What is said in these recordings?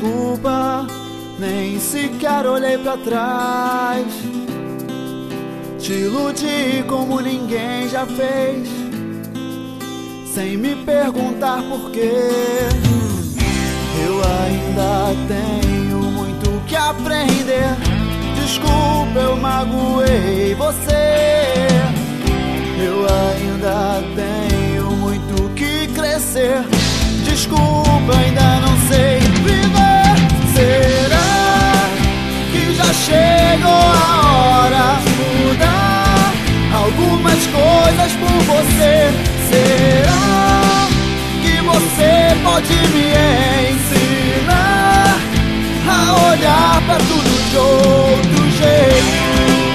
desculpa, nem sequer olhei pra trás. Te iludi como ninguém já fez, sem me perguntar por quê. Eu ainda tenho muito que aprender. Desculpa, eu magoei você. Eu ainda tenho muito que crescer. Desculpa, ainda não sei viver. Será que já chegou a hora de mudar algumas coisas por você? Será que você pode me ensinar a olhar pra tudo de outro jeito?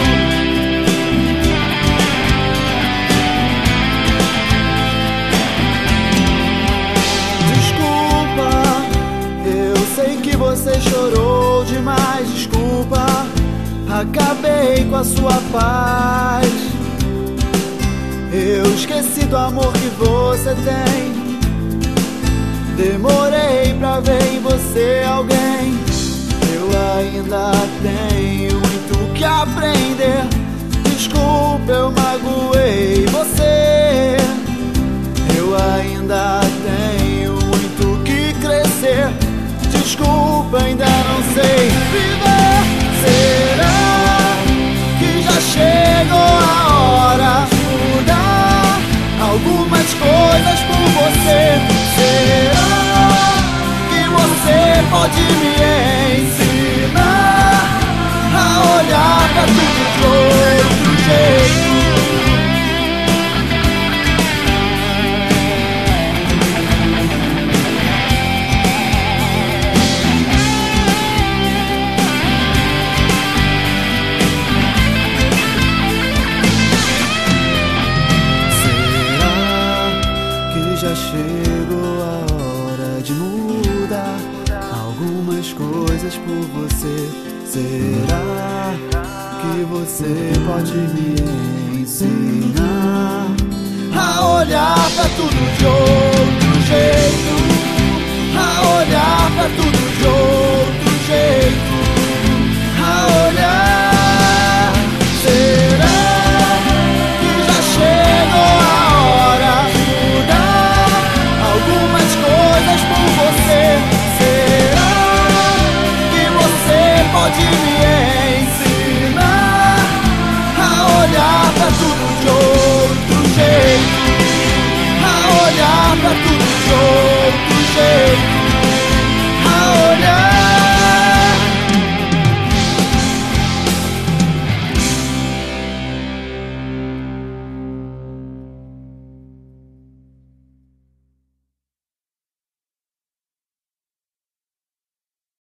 Você chorou demais, desculpa, acabei com a sua paz. Eu esqueci do amor que você tem. Demorei pra ver em você alguém. Eu ainda tenho muito que aprender. Desculpa, eu magoei você. Eu ainda tenho muito que crescer. Desculpa, ainda não sei viver. Será que já chegou a hora de mudar algumas coisas por você? Será que você pode me ensinar a olhar pra tudo de outro jeito? Já chegou a hora de mudar algumas coisas por você. Será que você pode me ensinar a olhar pra tudo de outro jeito? A olhar pra tudo